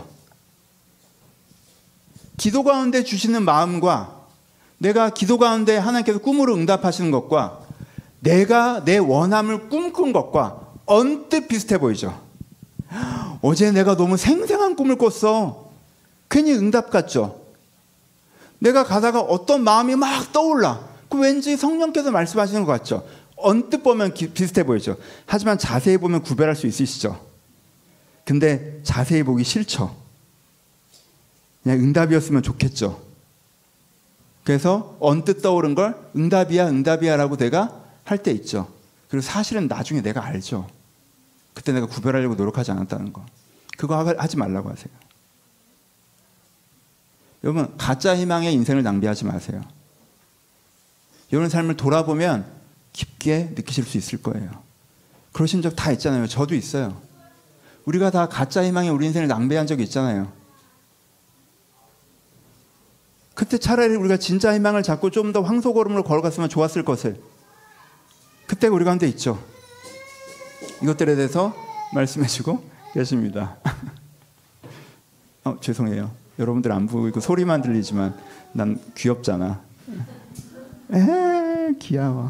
기도 가운데 주시는 마음과 내가 기도 가운데 하나님께서 꿈으로 응답하시는 것과 내가 내 원함을 꿈꾼 것과 언뜻 비슷해 보이죠? 어제 내가 너무 생생한 꿈을 꿨어. 괜히 응답 같죠? 내가 가다가 어떤 마음이 막 떠올라. 그 왠지 성령께서 말씀하시는 것 같죠? 언뜻 보면 비슷해 보이죠? 하지만 자세히 보면 구별할 수 있으시죠? 근데 자세히 보기 싫죠? 그냥 응답이었으면 좋겠죠? 그래서 언뜻 떠오른 걸 응답이야 라고 내가 할 때 있죠. 그리고 사실은 나중에 내가 알죠. 그때 내가 구별하려고 노력하지 않았다는 거. 그거 하지 말라고 하세요. 여러분, 가짜 희망의 인생을 낭비하지 마세요. 여러분 삶을 돌아보면 깊게 느끼실 수 있을 거예요. 그러신 적 다 있잖아요. 저도 있어요. 우리가 다 가짜 희망에 우리 인생을 낭비한 적이 있잖아요. 그때 차라리 우리가 진짜 희망을 잡고 좀 더 황소걸음으로 걸어갔으면 좋았을 것을. 그때가 우리 가운데 있죠. 이것들에 대해서 말씀해주고 계십니다. 죄송해요. 여러분들 안 보이고 소리만 들리지만 난 귀엽잖아. 귀여워.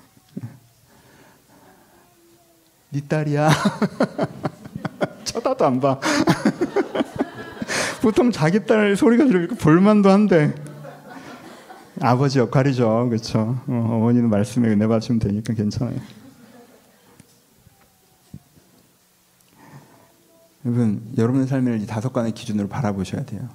네 딸이야. 쳐다도 안 봐. 보통 자기 딸 소리가 들으니까 볼만도 한데. 아버지 역할이죠. 그렇죠. 어머니는 말씀에 은혜 받으시면 되니까 괜찮아요. 여러분, 여러분의 삶을 이 5가지 기준으로 바라보셔야 돼요.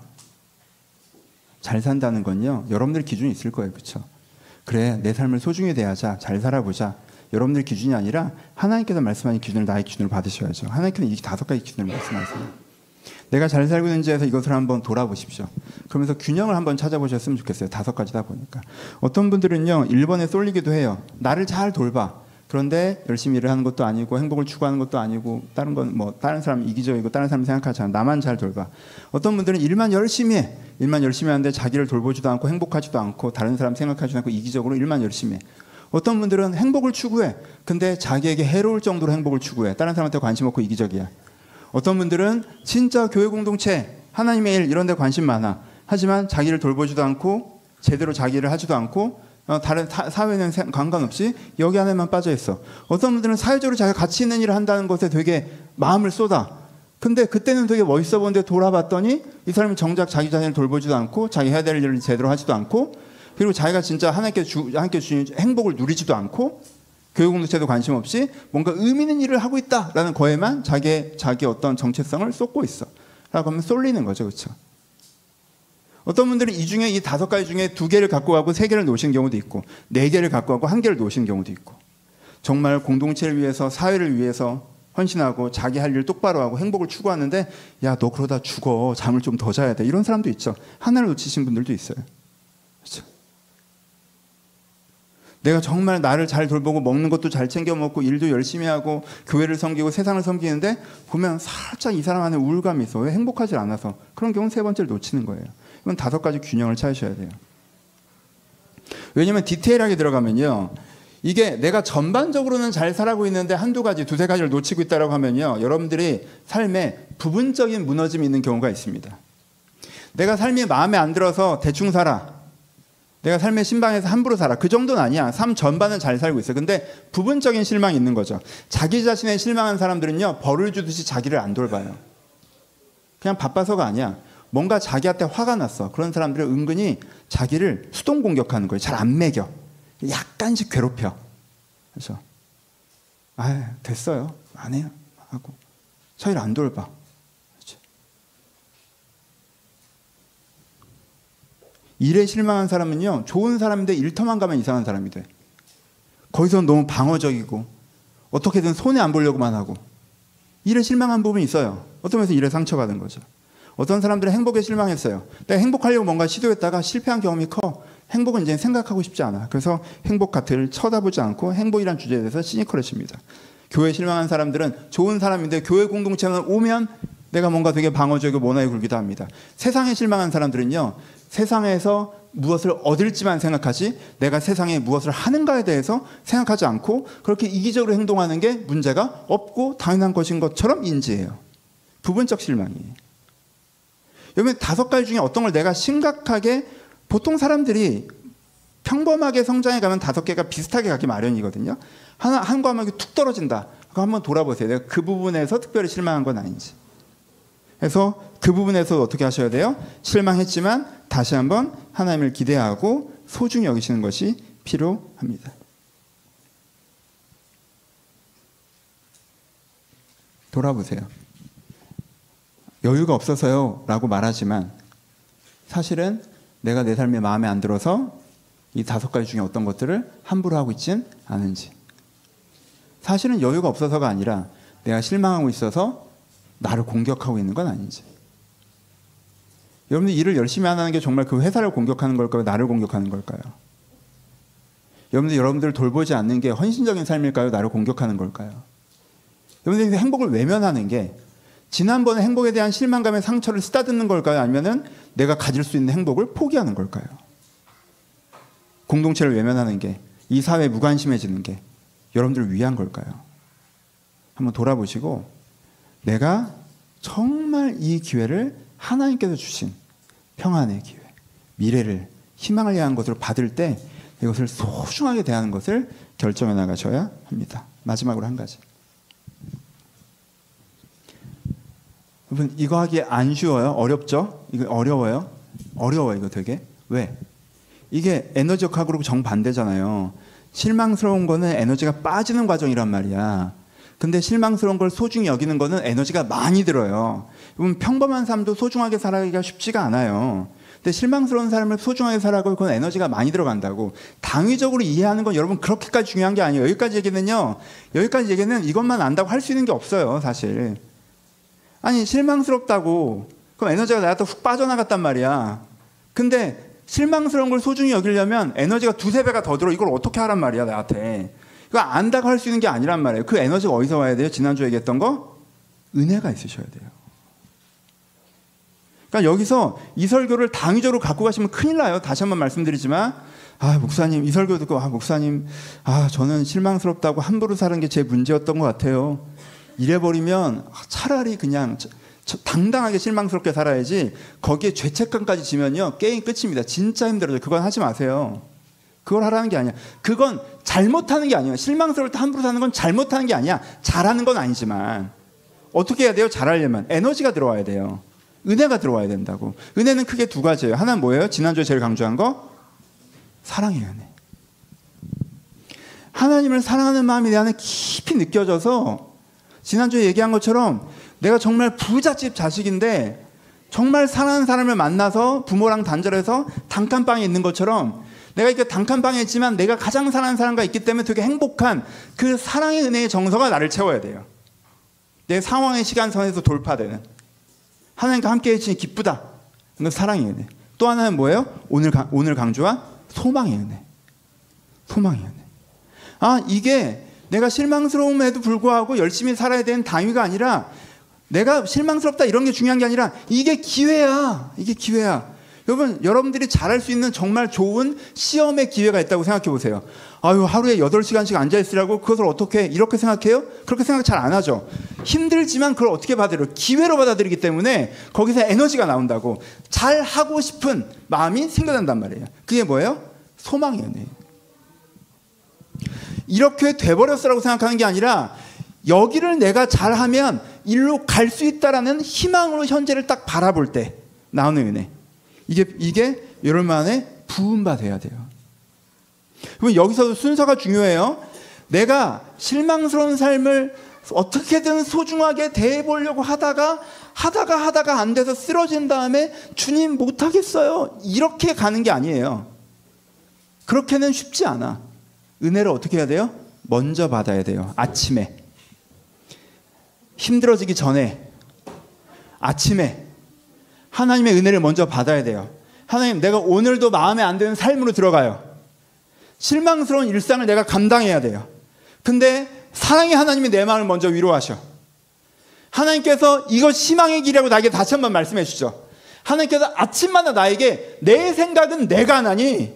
잘 산다는 건요, 여러분들 기준이 있을 거예요. 그렇죠? 그래, 내 삶을 소중히 대하자, 잘 살아보자. 여러분들 기준이 아니라 하나님께서 말씀하신 기준을 나의 기준으로 받으셔야죠. 하나님께서는 이 5가지 기준을 말씀하세요. 내가 잘 살고 있는지에서 이것을 한번 돌아보십시오. 그러면서 균형을 한번 찾아보셨으면 좋겠어요. 5가지다 보니까. 어떤 분들은요, 1번에 쏠리기도 해요. 나를 잘 돌봐. 그런데 열심히 일을 하는 것도 아니고 행복을 추구하는 것도 아니고 다른 건 뭐 다른 사람 이기적이고 다른 사람 생각하지 않아. 나만 잘 돌봐. 어떤 분들은 일만 열심히 해. 일만 열심히 하는데 자기를 돌보지도 않고 행복하지도 않고 다른 사람 생각하지도 않고 이기적으로 일만 열심히 해. 어떤 분들은 행복을 추구해. 근데 자기에게 해로울 정도로 행복을 추구해. 다른 사람한테 관심 없고 이기적이야. 어떤 분들은 진짜 교회 공동체, 하나님의 일 이런 데 관심 많아. 하지만 자기를 돌보지도 않고 제대로 자기를 하지도 않고 다른 사회는 관관없이 여기 안에만 빠져 있어. 어떤 분들은 사회적으로 자기가 가치 있는 일을 한다는 것에 되게 마음을 쏟아. 근데 그때는 되게 멋있어 보는데 돌아봤더니 이 사람이 정작 자기 자신을 돌보지도 않고 자기 해야 될 일을 제대로 하지도 않고 그리고 자기가 진짜 하나님께 주신 행복을 누리지도 않고 교회 공동체도 관심 없이 뭔가 의미 있는 일을 하고 있다라는 거에만 자기 어떤 정체성을 쏟고 있어. 라고 하면 쏠리는 거죠. 그렇죠? 어떤 분들은 이 중에 이 5가지 중에 2개를 갖고 가고 3개를 놓으신 경우도 있고 4개를 갖고 가고 1개를 놓으신 경우도 있고 정말 공동체를 위해서 사회를 위해서 헌신하고 자기 할 일 똑바로 하고 행복을 추구하는데 야, 너 그러다 죽어. 잠을 좀 더 자야 돼. 이런 사람도 있죠. 하나를 놓치신 분들도 있어요. 그렇죠? 내가 정말 나를 잘 돌보고 먹는 것도 잘 챙겨 먹고 일도 열심히 하고 교회를 섬기고 세상을 섬기는데 보면 살짝 이 사람 안에 우울감이 있어. 왜 행복하지 않아서. 그런 경우는 3번째를 놓치는 거예요. 이건 5가지 균형을 찾으셔야 돼요. 왜냐하면 디테일하게 들어가면요. 이게 내가 전반적으로는 잘 살아가고 있는데 1-2가지, 2-3가지를 놓치고 있다고 하면요. 여러분들이 삶에 부분적인 무너짐이 있는 경우가 있습니다. 내가 삶이 마음에 안 들어서 대충 살아. 내가 삶의 신방에서 함부로 살아. 그 정도는 아니야. 삶 전반은 잘 살고 있어. 근데 부분적인 실망이 있는 거죠. 자기 자신에 실망한 사람들은요. 벌을 주듯이 자기를 안 돌봐요. 그냥 바빠서가 아니야. 뭔가 자기한테 화가 났어. 그런 사람들은 은근히 자기를 수동 공격하는 거예요. 잘 안 매겨. 약간씩 괴롭혀. 그래서 됐어요. 안 해요. 하고 자기를 안 돌봐. 그렇죠? 일에 실망한 사람은요. 좋은 사람인데 일터만 가면 이상한 사람이 돼. 거기서 너무 방어적이고 어떻게든 손해 안 보려고만 하고 일에 실망한 부분이 있어요. 어떤 면에서 일에 상처받은 거죠. 어떤 사람들은 행복에 실망했어요. 내가 행복하려고 뭔가 시도했다가 실패한 경험이 커. 행복은 이제 생각하고 싶지 않아. 그래서 행복 같을 쳐다보지 않고 행복이란 주제에 대해서 시니컬해집니다. 교회에 실망한 사람들은 좋은 사람인데 교회 공동체만 오면 내가 뭔가 되게 방어적이고 모나에 굴기도 합니다. 세상에 실망한 사람들은요. 세상에서 무엇을 얻을지만 생각하지 내가 세상에 무엇을 하는가에 대해서 생각하지 않고 그렇게 이기적으로 행동하는 게 문제가 없고 당연한 것인 것처럼 인지해요. 부분적 실망이에요. 여러분 5가지 중에 어떤 걸 내가 심각하게 보통 사람들이 평범하게 성장해 가면 5개가 비슷하게 가기 마련이거든요. 한 과목이 툭 떨어진다. 그거 한번 돌아보세요. 내가 그 부분에서 특별히 실망한 건 아닌지. 그래서 그 부분에서 어떻게 하셔야 돼요? 실망했지만 다시 한번 하나님을 기대하고 소중히 여기시는 것이 필요합니다. 돌아보세요. 여유가 없어서요 라고 말하지만 사실은 내가 내 삶이 마음에 안 들어서 이 5가지 중에 어떤 것들을 함부로 하고 있진 않은지. 사실은 여유가 없어서가 아니라 내가 실망하고 있어서 나를 공격하고 있는 건 아닌지. 여러분들 일을 열심히 안 하는 게 정말 그 회사를 공격하는 걸까요? 나를 공격하는 걸까요? 여러분들을 돌보지 않는 게 헌신적인 삶일까요? 나를 공격하는 걸까요? 여러분들이 행복을 외면하는 게 지난번에 행복에 대한 실망감의 상처를 쓰다듬는 걸까요? 아니면은 내가 가질 수 있는 행복을 포기하는 걸까요? 공동체를 외면하는 게, 이 사회에 무관심해지는 게 여러분들을 위한 걸까요? 한번 돌아보시고 내가 정말 이 기회를 하나님께서 주신 평안의 기회, 미래를, 희망을 향한 것으로 받을 때 이것을 소중하게 대하는 것을 결정해 나가셔야 합니다. 마지막으로 한 가지. 여러분 이거 하기 안 쉬워요? 어렵죠? 이거 어려워요? 어려워요 이거 되게. 왜? 이게 에너지역학으로 정반대잖아요. 실망스러운 거는 에너지가 빠지는 과정이란 말이야. 근데 실망스러운 걸 소중히 여기는 거는 에너지가 많이 들어요. 여러분 평범한 삶도 소중하게 살아가기가 쉽지가 않아요. 근데 실망스러운 삶을 소중하게 살아가고 그건 에너지가 많이 들어간다고. 당위적으로 이해하는 건 여러분 그렇게까지 중요한 게 아니에요. 여기까지 얘기는 이것만 안다고 할 수 있는 게 없어요, 사실. 아니 실망스럽다고 그럼 에너지가 나한테 훅 빠져나갔단 말이야. 근데 실망스러운 걸 소중히 여기려면 에너지가 2~3배가 더 들어. 이걸 어떻게 하란 말이야, 나한테. 이거 안다고 할 수 있는 게 아니란 말이에요. 그 에너지가 어디서 와야 돼요? 지난주에 얘기했던 거? 은혜가 있으셔야 돼요. 그러니까 여기서 이 설교를 당위적으로 갖고 가시면 큰일 나요. 다시 한번 말씀드리지만, 목사님, 이 설교 듣고, 목사님, 저는 실망스럽다고 함부로 사는 게 제 문제였던 것 같아요. 이래버리면 차라리 그냥 당당하게 실망스럽게 살아야지, 거기에 죄책감까지 지면요, 게임 끝입니다. 진짜 힘들어요. 그건 하지 마세요. 그걸 하라는 게 아니야. 그건 잘못하는 게 아니에요. 실망스러울 때 함부로 사는 건 잘못하는 게 아니야. 잘하는 건 아니지만 어떻게 해야 돼요? 잘하려면 에너지가 들어와야 돼요. 은혜가 들어와야 된다고. 은혜는 크게 2가지예요. 하나는 뭐예요? 지난주에 제일 강조한 거? 사랑의 은혜. 하나님을 사랑하는 마음이 내 안에 깊이 느껴져서, 지난주에 얘기한 것처럼 내가 정말 부잣집 자식인데 정말 사랑하는 사람을 만나서 부모랑 단절해서 단칸방에 있는 것처럼, 내가 이렇게 단칸방에 있지만 내가 가장 사랑하는 사람과 있기 때문에 되게 행복한 그 사랑의 은혜의 정서가 나를 채워야 돼요. 내 상황의 시간선에서 돌파되는, 하나님과 함께 해주니 기쁘다. 이건 사랑의 은혜. 또 하나는 뭐예요? 오늘 강조한 소망의 은혜. 소망의 은혜. 이게 내가 실망스러움에도 불구하고 열심히 살아야 되는 당위가 아니라, 내가 실망스럽다 이런 게 중요한 게 아니라 이게 기회야. 이게 기회야. 여러분들이 잘할 수 있는 정말 좋은 시험의 기회가 있다고 생각해 보세요. 하루에 8시간씩 앉아있으라고 그것을 어떻게 이렇게 생각해요? 그렇게 생각 잘 안 하죠. 힘들지만 그걸 어떻게 받아들여요? 기회로 받아들이기 때문에 거기서 에너지가 나온다고. 잘하고 싶은 마음이 생겨난단 말이에요. 그게 뭐예요? 소망의 은혜예요. 이렇게 돼버렸어라고 생각하는 게 아니라, 여기를 내가 잘하면 일로 갈 수 있다라는 희망으로 현재를 딱 바라볼 때 나오는 은혜. 이게 여러분 안에 부음바 돼야 돼요. 그럼 여기서도 순서가 중요해요. 내가 실망스러운 삶을 어떻게든 소중하게 대해보려고 하다가 안 돼서 쓰러진 다음에 주님 못하겠어요, 이렇게 가는 게 아니에요. 그렇게는 쉽지 않아. 은혜를 어떻게 해야 돼요? 먼저 받아야 돼요. 아침에 힘들어지기 전에 아침에 하나님의 은혜를 먼저 받아야 돼요. 하나님, 내가 오늘도 마음에 안 드는 삶으로 들어가요. 실망스러운 일상을 내가 감당해야 돼요. 근데 사랑의 하나님이 내 마음을 먼저 위로하셔. 하나님께서 이거 희망의 길이라고 나에게 다시 한번 말씀해 주시죠. 하나님께서 아침마다 나에게 내 생각은 내가 하나니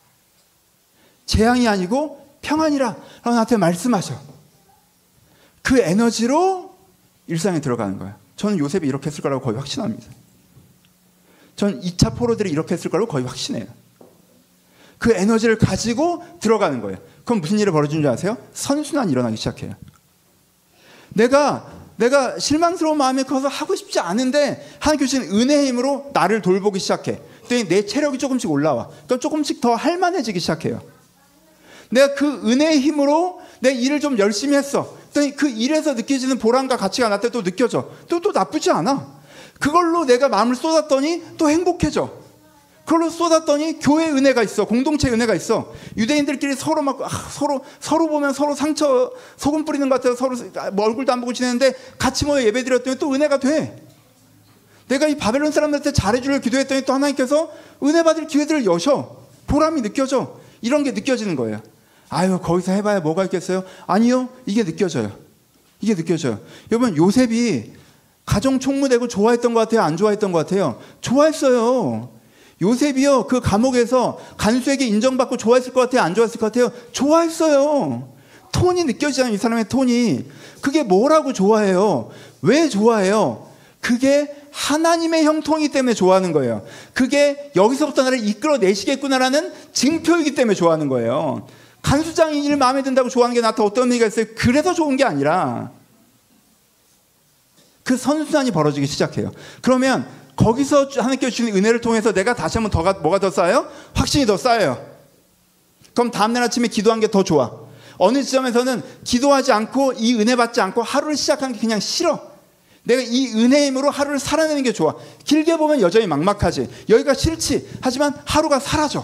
재앙이 아니고 평안이라 라고 나한테 말씀하셔. 그 에너지로 일상에 들어가는 거야. 저는 요셉이 이렇게 했을 거라고 거의 확신합니다. 전 2차 포로들이 이렇게 했을 거라고 거의 확신해요. 그 에너지를 가지고 들어가는 거예요. 그럼 무슨 일이 벌어지는 줄 아세요? 선순환이 일어나기 시작해요. 내가 실망스러운 마음이 커서 하고 싶지 않은데 하나님께서 주신 은혜의 힘으로 나를 돌보기 시작해. 그랬더니 내 체력이 조금씩 올라와. 그럼 조금씩 더 할만해지기 시작해요. 내가 그 은혜의 힘으로 내 일을 좀 열심히 했어. 그랬더니 그 일에서 느껴지는 보람과 가치가 나한테 또 느껴져. 또 나쁘지 않아. 그걸로 내가 마음을 쏟았더니 또 행복해져. 그걸로 쏟았더니 교회 은혜가 있어. 공동체 은혜가 있어. 유대인들끼리 서로 막 서로 보면 서로 상처 소금 뿌리는 것 같아서 서로 얼굴도 안 보고 지내는데 같이 모여 예배드렸더니 또 은혜가 돼. 내가 이 바벨론 사람들한테 잘해주려 기도했더니 또 하나님께서 은혜 받을 기회들을 여셔. 보람이 느껴져. 이런 게 느껴지는 거예요. 거기서 해봐야 뭐가 있겠어요? 아니요. 이게 느껴져요. 이게 느껴져요. 여러분, 요셉이 가정 총무되고 좋아했던 것 같아요? 안 좋아했던 것 같아요? 좋아했어요. 요셉이요, 그 감옥에서 간수에게 인정받고 좋아했을 것 같아요? 안 좋아했을 것 같아요? 좋아했어요. 톤이 느껴지잖아요. 이 사람의 톤이. 그게 뭐라고 좋아해요? 왜 좋아해요? 그게 하나님의 형통이기 때문에 좋아하는 거예요. 그게 여기서부터 나를 이끌어내시겠구나라는 징표이기 때문에 좋아하는 거예요. 간수장이 일 마음에 든다고 좋아하는 게 나한테 어떤 의미가 있어요? 그래서 좋은 게 아니라 그 선순환이 벌어지기 시작해요. 그러면 거기서 하나님께 주신 은혜를 통해서 내가 다시 한번 뭐가 더 쌓여요? 확신이 더 쌓여요. 그럼 다음날 아침에 기도한 게 더 좋아. 어느 지점에서는 기도하지 않고 이 은혜 받지 않고 하루를 시작하는 게 그냥 싫어. 내가 이 은혜의 힘으로 하루를 살아내는 게 좋아. 길게 보면 여전히 막막하지. 여기가 싫지. 하지만 하루가 사라져.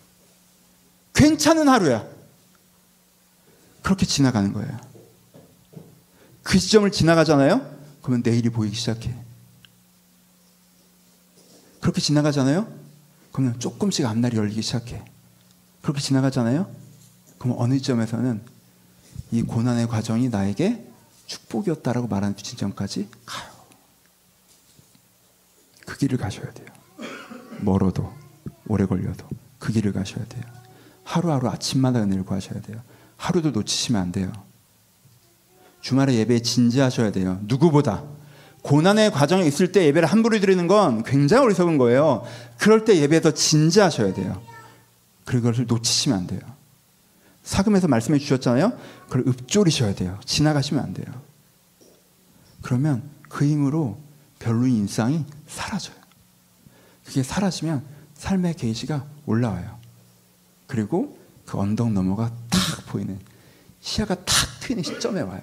괜찮은 하루야. 그렇게 지나가는 거예요. 그 지점을 지나가잖아요. 그러면 내일이 보이기 시작해. 그렇게 지나가잖아요. 그러면 조금씩 앞날이 열리기 시작해. 그렇게 지나가잖아요. 그럼 어느 지점에서는 이 고난의 과정이 나에게 축복이었다라고 말하는 지점까지 가요. 그 길을 가셔야 돼요. 멀어도 오래 걸려도 그 길을 가셔야 돼요. 하루하루 아침마다 은혜를 구하셔야 돼요. 하루도 놓치시면 안 돼요. 주말에 예배에 진지하셔야 돼요. 누구보다. 고난의 과정에 있을 때 예배를 함부로 드리는 건 굉장히 어리석은 거예요. 그럴 때 예배에 더 진지하셔야 돼요. 그것을 놓치시면 안 돼요. 사금에서 말씀해 주셨잖아요. 그걸 읊조리셔야 돼요. 지나가시면 안 돼요. 그러면 그 힘으로 별로인 일상이 사라져요. 그게 사라지면 삶의 게이지가 올라와요. 그리고 그 언덕 너머가 탁 보이는, 시야가 탁 트이는 시점에 와요.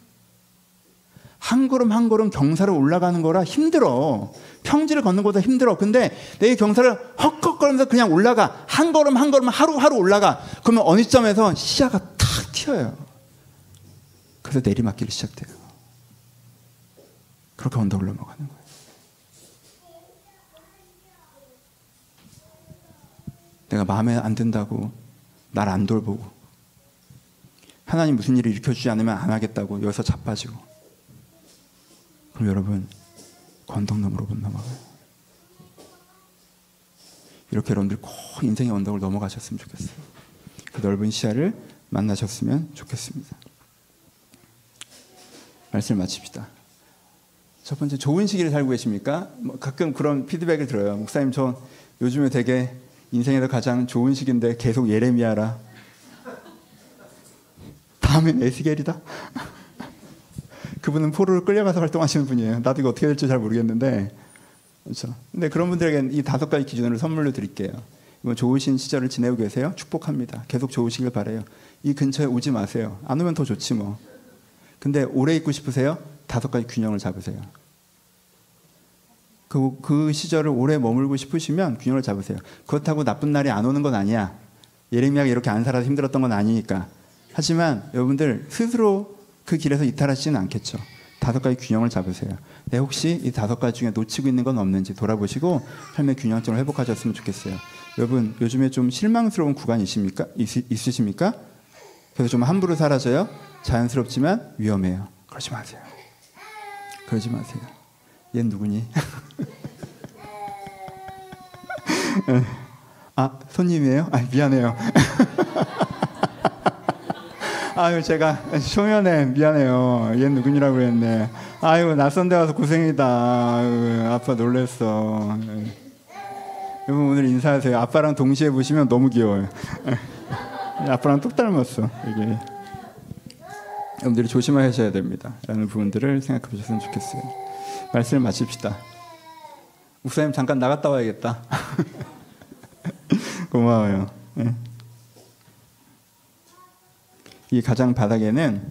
한 걸음 한 걸음 경사를 올라가는 거라 힘들어. 평지를 걷는 것보다 힘들어. 근데 내 경사를 헉헉거리면서 그냥 올라가. 한 걸음 한 걸음 하루하루 올라가. 그러면 어느 시점에서 시야가 탁 튀어요. 그래서 내리막길이 시작돼요. 그렇게 언덕을 넘어가는 거예요. 내가 마음에 안 든다고 날 안 돌보고 하나님 무슨 일을 일으켜주지 않으면 안 하겠다고 여기서 자빠지고, 그럼 여러분 언덕 너머로 못 넘어가요. 이렇게 여러분들 꼭 인생의 언덕을 넘어가셨으면 좋겠어요. 그 넓은 시야를 만나셨으면 좋겠습니다. 말씀을 마칩시다. 첫 번째, 좋은 시기를 살고 계십니까? 가끔 그런 피드백을 들어요. 목사님, 저 요즘에 되게 인생에서 가장 좋은 시기인데 계속 예레미야라. 다음엔 에스겔이다. 그분은 포로로 끌려가서 활동하시는 분이에요. 나도 이거 어떻게 될지 잘 모르겠는데, 그렇죠. 근데 그런 분들에게는 이 5가지 기준으로 선물로 드릴게요. 이번 좋으신 시절을 지내고 계세요? 축복합니다. 계속 좋으시길 바래요. 이 근처에 오지 마세요. 안 오면 더 좋지 뭐. 근데 오래 있고 싶으세요? 5가지 균형을 잡으세요. 그 시절을 오래 머물고 싶으시면 균형을 잡으세요. 그렇다고 나쁜 날이 안 오는 건 아니야. 예레미야가 이렇게 안 살아서 힘들었던 건 아니니까. 하지만 여러분들 스스로 그 길에서 이탈하시지는 않겠죠. 5가지 균형을 잡으세요. 내 혹시 이 5가지 중에 놓치고 있는 건 없는지 돌아보시고 삶의 균형점을 회복하셨으면 좋겠어요. 여러분, 요즘에 좀 실망스러운 구간이 있으십니까? 그래서 좀 함부로 사라져요? 자연스럽지만 위험해요. 그러지 마세요. 그러지 마세요. 얜 누구니? 아, 손님이에요? 아, 미안해요. 아유, 제가 초면에 미안해요. 얘 누구니라고 그랬네. 아유, 낯선 데 와서 고생이다. 아유, 아빠 놀랬어. 여러분, 오늘 인사하세요. 아빠랑 동시에 보시면 너무 귀여워요. 아빠랑 똑 닮았어. 이게. 여러분들이 조심하셔야 됩니다. 라는 부분들을 생각해 보셨으면 좋겠어요. 말씀을 마칩시다. 목사님 잠깐 나갔다 와야겠다. 고마워요. 네. 이 가장 바닥에는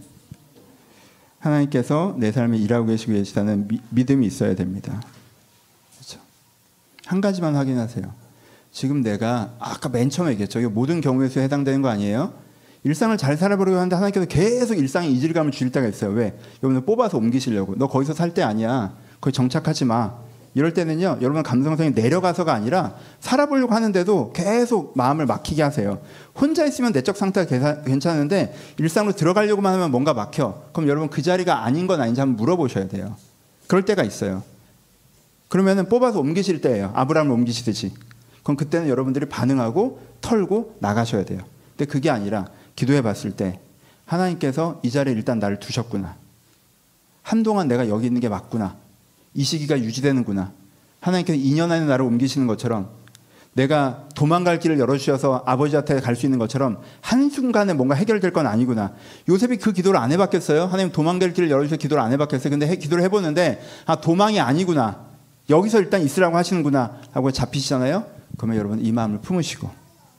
하나님께서 내 삶에 일하고 계시다는 믿음이 있어야 됩니다. 그렇죠? 한 가지만 확인하세요. 지금 내가 아까 맨 처음에 얘기했죠. 이게 모든 경우에 서 해당되는 거 아니에요? 일상을 잘 살아보려고 하는데 하나님께서 계속 일상에 이질감을 주실 때가 있어요. 왜? 여러분을 뽑아서 옮기시려고. 너 거기서 살 때 아니야. 거기 정착하지 마. 이럴 때는요, 여러분 감성성이 내려가서가 아니라 살아보려고 하는데도 계속 마음을 막히게 하세요. 혼자 있으면 내적 상태가 괜찮은데 일상으로 들어가려고만 하면 뭔가 막혀. 그럼 여러분 그 자리가 아닌 건 아닌지 한번 물어보셔야 돼요. 그럴 때가 있어요. 그러면은 뽑아서 옮기실 때예요. 아브라함을 옮기시듯이. 그럼 그때는 여러분들이 반응하고 털고 나가셔야 돼요. 근데 그게 아니라 기도해 봤을 때 하나님께서 이 자리에 일단 나를 두셨구나. 한동안 내가 여기 있는 게 맞구나. 이 시기가 유지되는구나. 하나님께서 2년 안에 나를 옮기시는 것처럼, 내가 도망갈 길을 열어주셔서 아버지한테 갈 수 있는 것처럼 한순간에 뭔가 해결될 건 아니구나. 요셉이 그 기도를 안 해봤겠어요? 하나님 도망갈 길을 열어주셔서 기도를 안 해봤겠어요? 근데 기도를 해보는데 아, 도망이 아니구나. 여기서 일단 있으라고 하시는구나 하고 잡히시잖아요. 그러면 여러분 이 마음을 품으시고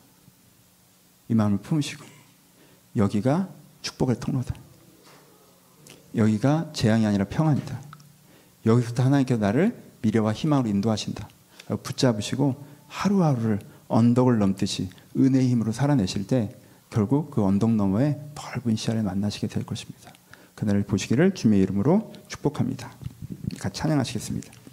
여기가 축복의 통로다. 여기가 재앙이 아니라 평안이다. 여기서부터 하나님께서 나를 미래와 희망으로 인도하신다. 붙잡으시고 하루하루를 언덕을 넘듯이 은혜의 힘으로 살아내실 때 결국 그 언덕 너머에 넓은 시야를 만나시게 될 것입니다. 그날을 보시기를 주님의 이름으로 축복합니다. 같이 찬양하시겠습니다.